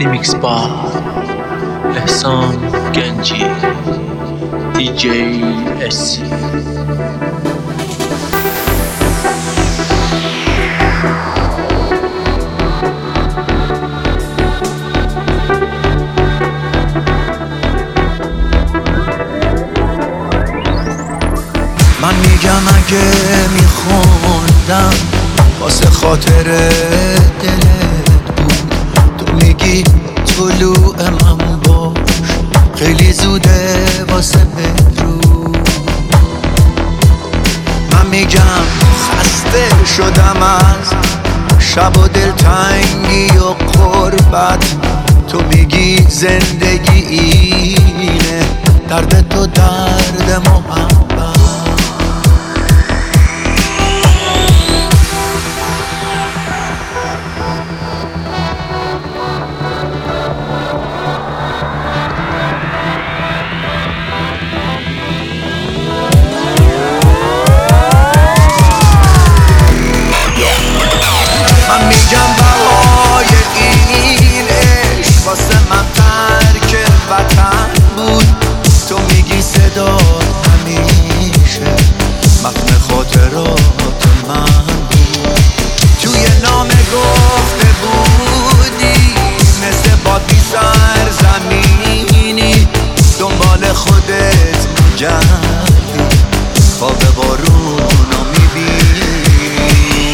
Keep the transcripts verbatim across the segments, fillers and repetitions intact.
Remix by احسان گنجی دی جی اس. من میگم اگه میخوندم واسه خاطر دلت بود، تو میگی طلوع من باش خیلی زوده واسه بدرود. من میگم خسته شدم از شب و دلتنگی و غربت، تو میگی زندگی اینه درد تو درد محبت. من میگم بهای این عشق واسه من ترک وطن بود، تو میگی صدا همیشه متن خاطرات من بود. توی نامه گفته بودی مثل بادی سرزمینی دنبال خودت میگردی، خواب بارونو میبینی.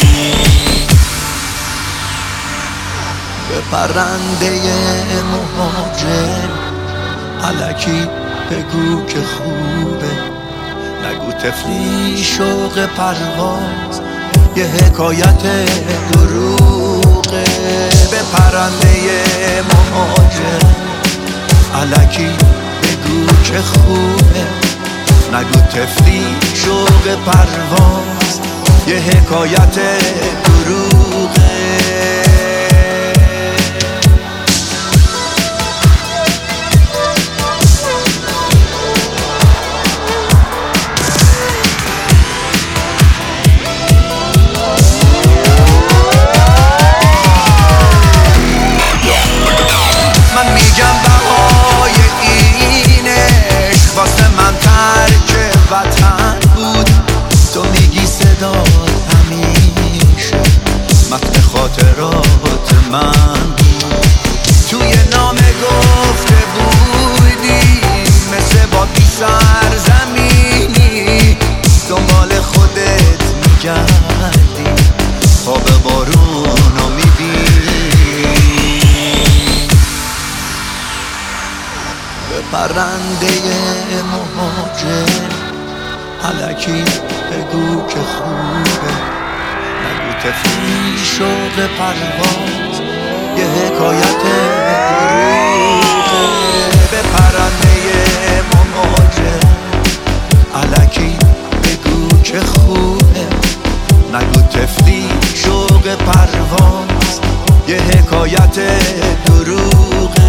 به پرنده مهاجر الکی بگو که خوبه، نگو تفلی شوق پرواز یه حکایت دروغه. به پرنده مهاجر الکی بگو که خوبه، نگو تفلی شوق پرواز یه حکایت دروغه. من میگم بهای این عشق واسه من ترک وطن بود، تو میگی صدات همیشه متن خاطرات من بود. توی نامه گفته بودی مثل بادی سرزمینی دنبال خودت میگردی، خواب بارونو میبینی. به پرنده مهاجر الکی بگو که خوبه، نگو تفلی شوق پرواز یه حکایت دروغه. به پرنده مهاجر الکی بگو که خوبه، نگو تفلی شوق پرواز یه حکایت دروغه.